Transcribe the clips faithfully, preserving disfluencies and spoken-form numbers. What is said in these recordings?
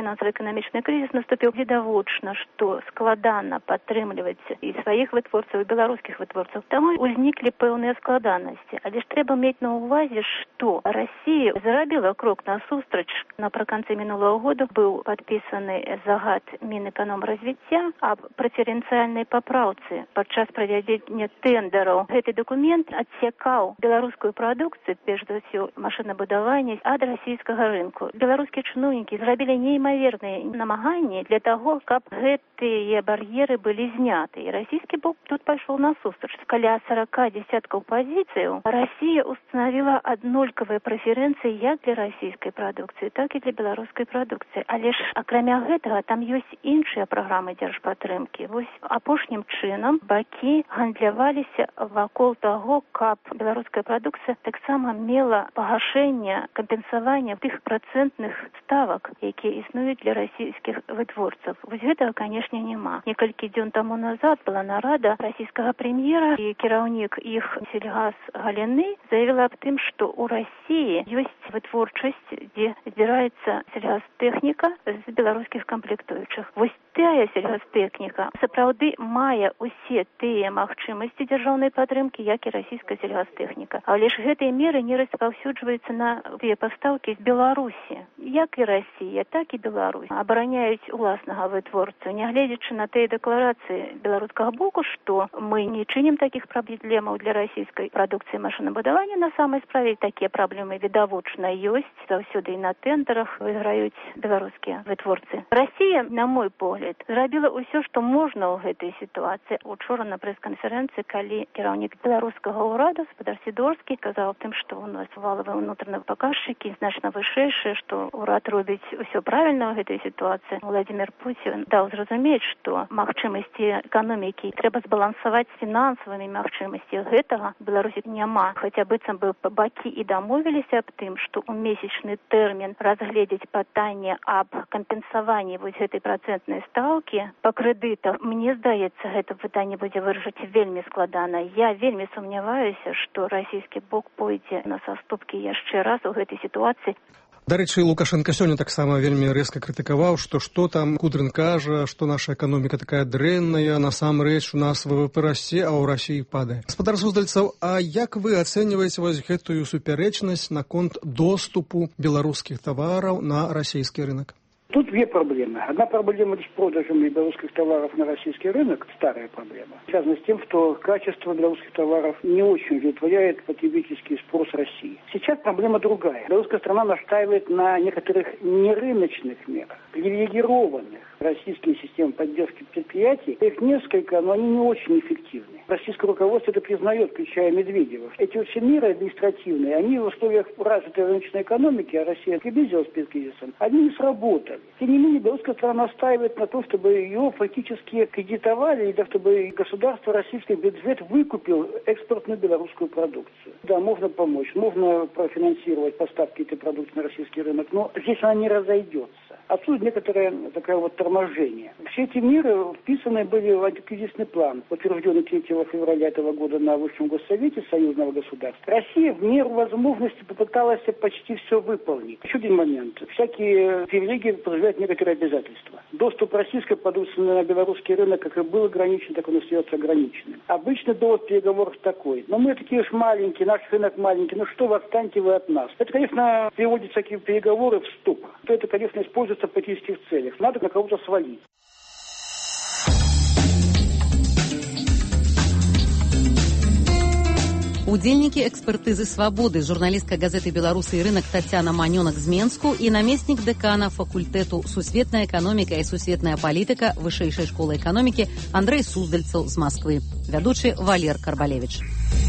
фінансава-эканамічны крызіс наступіў, відавочна, што складана падтрымліваць і сваіх вытворцаў, і беларускіх вытворцаў. Таму узніклі пэўныя складанасці. Але ж трэба мець на ўвазе, што Расія зрабіла крок насустрач. Напрыканцы мінулого года быў падпісаны загад Мінэканомразвіцця аб прэферэнцыяльнай папраўцы падчас правядзення тэндараў. Гэты дакумент адсякаў беларускую прадукцыю, перш за ўсё машынабудаванне, ад расійскага рынку. Беларускія чыноўнікі зрабілі неймаверныя намаганні для таго, каб гэтыя бар'еры былі зняты. І расійскі бок тут пайшоў насустрач. Каля сорока десяткаў пазіцыяў Расія установила аднолькавыя прэферэнцыі як для расійскай прадукцыі, так і для беларускай прадукцыі. Але ж акрамя гэтага там ёсць іншыя праграмы дзяржпатрымкі. Вось апошнім чынам бакі гандляваліся вакол таго, каб беларуская прадукцыя таксама мела пагашэнне, кампенсаванне тых працэнтных ставак, якія існуюць для расійскіх вытворцаў. Вось гэтага, канешне, няма. Некалькі дзён таму назад была нарада расійскага прэм'ера, і кіраўнік іх сельгаз Галіны заявіла аб тым, што ў Расіі ёсць вытворчасць, дзе збіраецца сельгазтэхніка з беларускіх камплектуючых. Вось тая сельгазтэхніка сапраўды мае усе тыя магчымасці дзяржаўнай падтрымкі, як і расійская сельгазтэхніка. Але ж гэтыя меры не распаўсюджваюцца на тыя пастаўкі з Беларусі. Як і Расія, так і Беларусь абараняюць уласнага вытворцу, нягледзячы на тыя дэкларацыі беларускага боку, што мы не чынім такіх праблемаў для расійскай прадукцыі машынабудавання. На самай справе такія праблемы відавочна ёсць. Заўсёды і на тэндарах выйграюць беларускія вытворцы. Расія, на мой погляд, зрабіла ўсё, што можна ў гэтай сітуацыі. Учора на прэс-канферэнцыі, калі кіраўнік беларускага ўраду Спадар Сідорскі казаў тым, што у нас валавыя ўнутраныя паказчыкі значна вышэйшыя, што ўрад робіць усё правільна ў гэтай сітуацыі. Владзімір Пуцін даў зразумець, што магчымасці эканомікі трэба збалансаваць з фінансавымі магчымасці. Гэтага Беларусі няма. Хаця быццам бы бакі і дамовіліся аб тым, што ў месячны тэрмін разгледзець пытанне аб кампенсаванні вось гэтай працэнтнай стаўкі па крэдытах. Мне здаецца, гэта пытанне будзе вырашыць вельмі складана. Я вельмі сумняваюся, што расійскі бок пойдзе на саступкі яшчэ раз у гэтай сітуацыі. Дарэчы, Лукашенко сёння таксама вельмі рэзка крытыкаваў, што што там Кудрын кажа, што наша эканоміка такая дрэнная, насамрэч у нас ВВП расце, а ў Расіі падае. Гаспадар Суздальцаў, а як вы ацэньваеце вось гэтую супярэчнасць наконт доступу беларускіх тавараў на расійскі рынок? Тут две проблемы. Одна проблема с продажем белорусских товаров на российский рынок, старая проблема, связана с тем, что качество белорусских товаров не очень удовлетворяет потребительский спрос России. Сейчас проблема другая. Белорусская страна настаивает на некоторых нерыночных мерах, привилегированных. Российские системы поддержки предприятий, их несколько, но они не очень эффективны. Российское руководство это признает, включая Медведева. Эти вот все меры административные, они в условиях развитой рыночной экономики, а Россия приблизилась перед кризисом, они не сработали. Тем не менее, белорусская страна настаивает на том, чтобы ее фактически кредитовали, и чтобы государство, российский бюджет выкупил экспортную белорусскую продукцию. Да, можно помочь, можно профинансировать поставки этой продукции на российский рынок, но здесь она не разойдется. Отсюда некоторое такое вот торможение. Все эти меры вписаны были в антикризисный план, утвержденный третьего февраля этого года на Высшем Госсовете союзного государства. Россия в меру возможности попыталась почти все выполнить. Еще один момент. Всякие привилегии подразумевают некоторые обязательства. Доступ российской продукции на белорусский рынок как и был ограничен, так он остается ограниченным. Обычно довод переговоров такой. Но мы такие уж маленькие, наш рынок маленький, ну что вы, отстаньте вы от нас. Это, конечно, приводит всякие переговоры в ступор. Это, конечно, используется в политических целях. Надо на кого-то свалить. Удзельнікі экспертызы «Свабоды», журналістка газеты «Беларусы і рынок» Тацяна Манёнак з Менску і намеснік дэкана факультэту «Сусветная эканоміка і сусветная палітыка» Вышэйшай школы эканомікі Андрэй Суздальцаў з Масквы. Вядучы Валер Карбалевіч.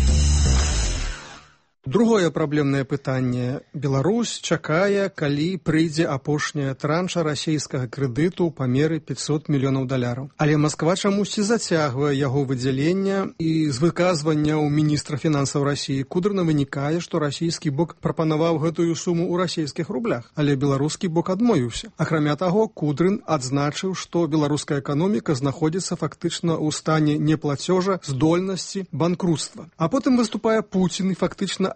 Другое праблемнае пытанне. Беларусь чакае, калі прыйдзе апошняя транша расійскага крэдыту па меры пятьсот мільёнаў даляраў. Але Масква чамусьці зацягвае яго выдзялення, і з выказвання ў міністра фінансаў Расіі Кудрына вынікае, што расійскі бок прапанаваў гэтую суму ў расійскіх рублях, але беларускі бок адмовіўся. Акрамя таго, Кудрын адзначыў, што беларуская эканоміка знаходзіцца фактычна ў стане неплацёжа, здольнасці, банкруцтва. А потым выступае Пуцін і фактычна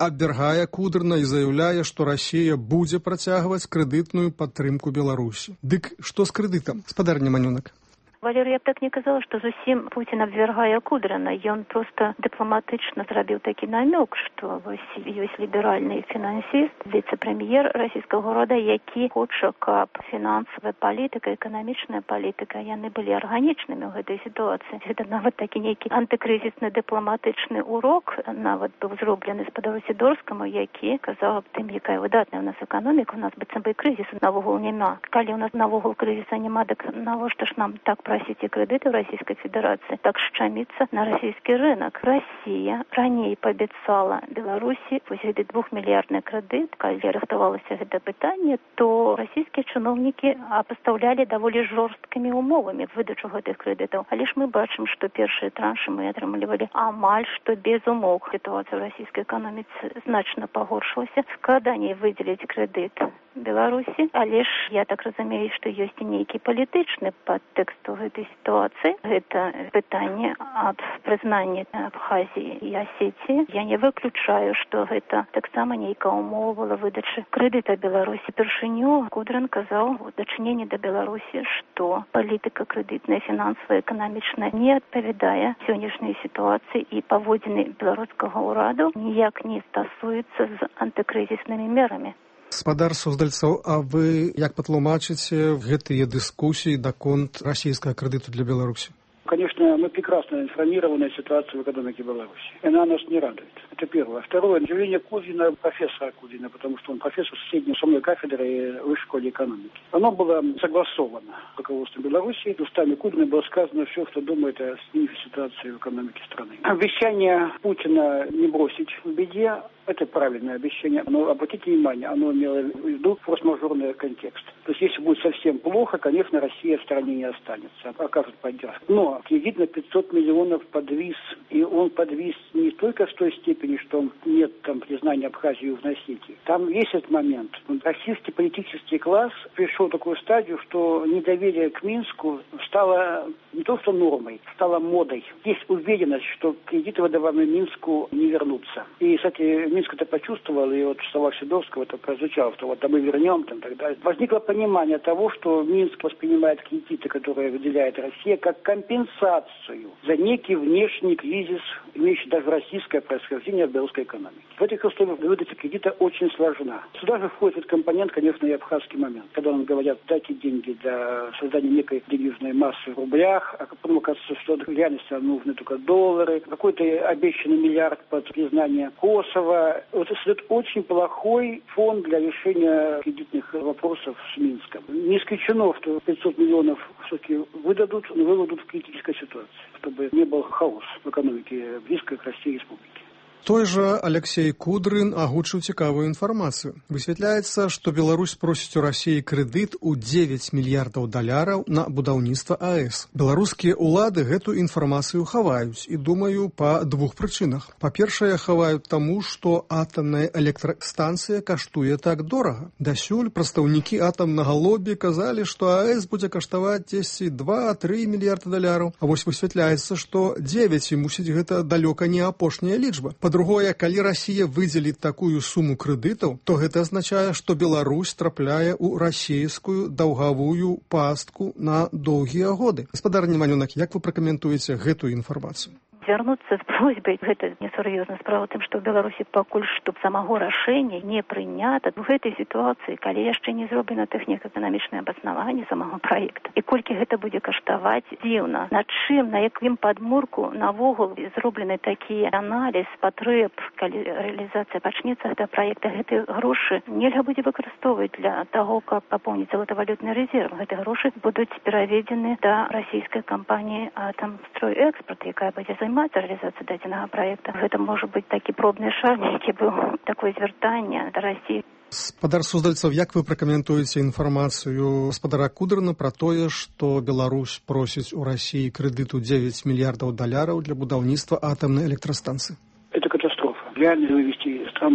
абвяргае Кудрына і заяўляе, што Расія будзе працягваць крэдытную падтрымку Беларусі. Дык што з крэдытам, спадарня Манёнак? Валерий, я б так не казала, что зусім Путин абвяргае Кудрына. Ён просто дыпламатычна зрабіў такі намёк, што ёсць ліберальны фінансіст, віцэ-прэм'ер расійскага рода, які хоча, каб фінансавая палітыка, эканамічная палітыка, яны былі арганічнымі ў гэтай сітуацыі. Гэта нават такі нейкі антыкрызісны дыпламатычны урок нават быў зроблены спадару Сідорскаму, які казаў аб тым, якая выдатная ў нас эканоміка, у нас быццам бы крызісу навогул няма. Калі ў нас навогул крызіса няма, дык навошта ж нам так просить кредиты в Российской Федерации, так шчамиться на российский рынок. Россия ранее пообещала Беларуси вось гэты двухмиллиардный кредит. Когда рыхтавалось это питание, то российские чиновники поставляли довольно жесткими умовами выдачу гэтых кредитов. А лишь мы бачим, что первые транши мы отрымлівали амаль что без умов. Ситуация в российской экономике значно погоршилась. Когда они выделить кредит Беларуси, а лишь, я так разумею, что есть и некий политичный подтекст в этой ситуации. Это питание об признании Абхазии и Осетии. Я не выключаю, что это так само некая умова была выдачи кредита Беларуси. Першиню Кудрин казал в дочинении до Беларуси, что политика кредитная, финансовая, экономичная не отповедая сегодняшней ситуации и поводины белорусского ураду ніяк не стосуется с антикризисными мерами. Спадар Суздальцаў, а вы як патлумачыце гэтыя дыскусіі даконт расійскага крэдыту для Беларусі? Конечно, мы прекрасно информированы о ситуации в экономике Беларуси. И она нас не радует. Это первое. Второе. Заявление Кузина, профессора Кузина, потому что он профессор соседней со мной кафедры Высшей школы экономики. Оно было согласовано руководством Беларуси. Устами Кузина было сказано все, что думает о ситуации в экономике страны. Обещание Путина не бросить в беде – это правильное обещание. Но обратите внимание, оно имело в виду форс-мажорный контекст. То есть, если будет совсем плохо, конечно, Россия в стране не останется, окажет поддержку. Но кредит на пятьсот миллионов подвис, и он подвис не только в той степени, что нет там признания Абхазии и Южной Осетии. Там есть этот момент. Российский политический класс пришел в такую стадию, что недоверие к Минску стало не то что нормой, стало модой. Есть уверенность, что кредиты, выдаваемые Минску, не вернутся. И, кстати, Минск это почувствовал, и вот в словах Сидорского это прозвучало, что вот да мы вернем там и так далее. Возникло понимание того, что Минск воспринимает кредиты, которые выделяет Россия, как компенсацию за некий внешний кризис, имеющий даже российское происхождение в белорусской экономике. В этих условиях выдача кредита очень сложна. Сюда же входит этот компонент, конечно, и абхазский момент. Когда нам говорят, дайте деньги для создания некой денежной массы в рублях, а потом оказывается, что в реальности нужны только доллары, какой-то обещанный миллиард под признание Косово. Вот это очень плохой фон для решения кредитных вопросов с Минском. Не исключено, что пятьсот миллионов все-таки выдадут, но выведут в критической ситуации, чтобы не был хаос в экономике близкой к России республики. Той жа Алексей Кудрын агучыў цікавую інфармацыю. Высвятляецца, што Беларусь просіць у Расіі крэдыт у дзевяць мільярдаў даляраў на будаўніцтва АЭС. Беларускія ўлады гэту інфармацыю хаваюць і, думаю, па двух прычынах. Па-першае, хаваюць таму, што атамная электрастанцыя каштуе так дорага. Дасюль прадстаўнікі атамнага лобі казалі, што АЭС будзе каштаваць дзесьці два-тры мільярда даляраў. А вось высвятляецца, што дзевяць, і мусіць гэта далёка не апошняя лічба. Па-другое, калі Расія выдзеліць такую суму крэдытаў, то гэта азначае, што Беларусь трапляе ў расійскую даўгавую пастку на доўгія годы. Гаспадар Манёнак, як вы пракаментуеце гэтую інфармацыю? Звярнуцца з просьбай, гэта несур'ёзна. Справа тым, што ў Беларусі пакуль што самого рашэння не прынята. У гэтай сітуацыі, калі яшчэ не зроблена тэхніка-эканамічнае абаснаванне самого праекта, і колькі гэта будзе каштаваць, дзіўна. На чым, на якім падмурку навогул зроблены такі аналіз патрэб, калі рэалізацыя пачнецца гэтага праекта, гэтыя грошы нельга будзе выкарыстоўваць для таго, каб папоўніць золотавалютны рэзерв. Гэтыя грошы будуць пераведзены да расійскай кампаніі «Атамстройэкспорт», якая будзе займацца реализация дадзенага проекта. Это может быть такі пробны шаг, які быў такое звяртанне да России. Спадар Суздальцаў, як вы пракаментуеце інфармацыю спадара Кудрына пра тое, што Беларусь просіць у России крэдыту дзевяць мільярдаў даляраў для будаўніцтва атамнай электрастанцыі? Это катастрофа. Реально вывести страну из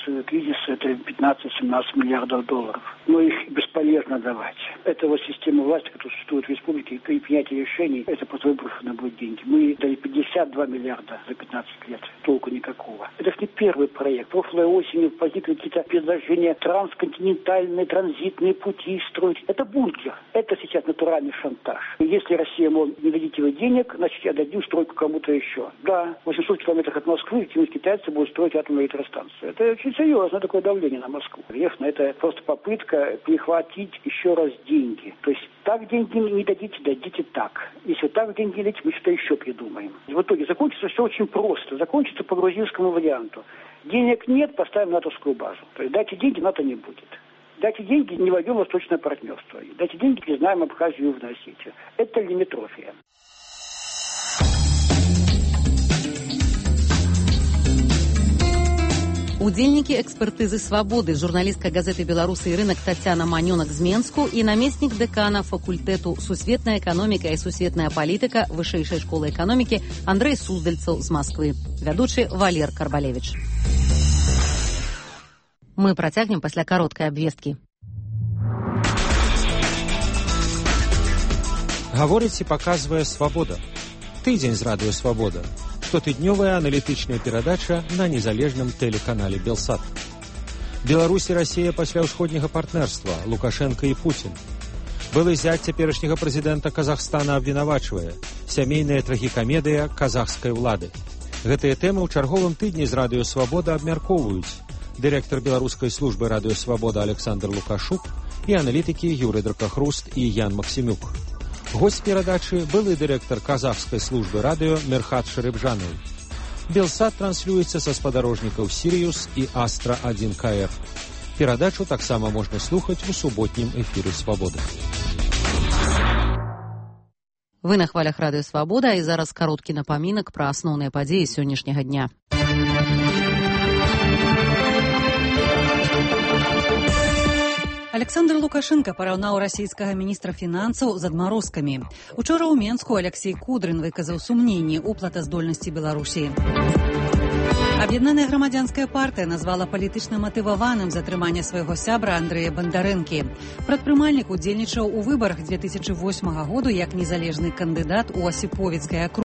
кризиса это пятнадцать-семнадцать миллиардов долларов. Но их бесполезно давать. Это вот система власти, которая существует в республике, при принятии решений, это просто выброшено будет деньги. Мы дали пятьдесят два миллиарда за пятнадцать лет. Толку никакого. Это же не первый проект. Прошлой осенью возникли какие-то предложения трансконтинентальные, транзитные пути строить. Это бункер. Это сейчас натуральный шантаж. Если Россия, мол, не дадите вы денег, значит, я дадим стройку кому-то еще. Да, в восьмистах километрах от Москвы китайцы будут строить атомную электростанцию. Это очень серьезно, такое давление на Москву. Конечно, это просто попытка перехватить еще раз деньги. То есть так деньги не дадите, дадите так. Если так деньги не дадите, мы что-то еще придумаем. В итоге закончится все очень просто. Закончится по грузинскому варианту. Денег нет, поставим натовскую базу. То есть дайте деньги, НАТО не будет. Дайте деньги, не войдем в восточное партнерство. Дайте деньги, признаем Абхазию и Южную Осетию. Это лимитрофия. Удзельнікі экспертызы свабоды, журналістка газеты «Беларусы і рынок» Тацяна Манёнак з Менску і намеснік дэкана факультэту «Сусветная эканоміка і сусветная палітыка» Вышэйшай школы эканомікі Андрэй Суздальцаў з Москвы. Вядучы Валер Карбалевич. Мы працягнем пасля кароткай абвесткі. Гаворыць і паказвае «Свабода». Тыдзень з радыё «Свабода». Штотыднёвая аналітычная перадача на незалежным тэлеканале «Белсат». Беларусь і Расія пасля ўсходняга партнерства, Лукашенко і Путін. Былы зять цяперашняга прэзідэнта Казахстана абвінавачвае сямейная трагікамедыя казахскай улады. Гэтыя тэмы ў чарговым тыдні з радыё «Свабода» абмяркоўваюць дырэктар беларускай службы радыё «Свабода» Александр Лукашук і аналітыкі Юрый Дракахруст і Ян Максімюк. Гость перадачы былы дырэктар казахскай службы радыё Мерхат Шарыбжанов. Белсат транслюецца са спадарожнікаў «Сириус» і «Астра один ка эр». Перадачу таксама можна слухаць у суботнім эфіры «Свабоды». Вы на хвалях радыё «Свабода» і зараз кароткі напамінак пра асноўныя падзеі сённяшняга дня. Александр Лукашенко параўнаў расійскага міністра фінансаў з адмарозкамі. Учора ў Менску Алексей Кудрин выказаў сумненні ў платаздольнасці Беларусі. Аб'яднаная грамадзянская партыя назвала палітычна матываваным затрыманне свайго сябра Андрэя Бандарэнкі. Прадпрымальнік удзельнічаў у выбарах две тысячы восьмага году як незалежны кандыдат у Асіповіцкай акрузе.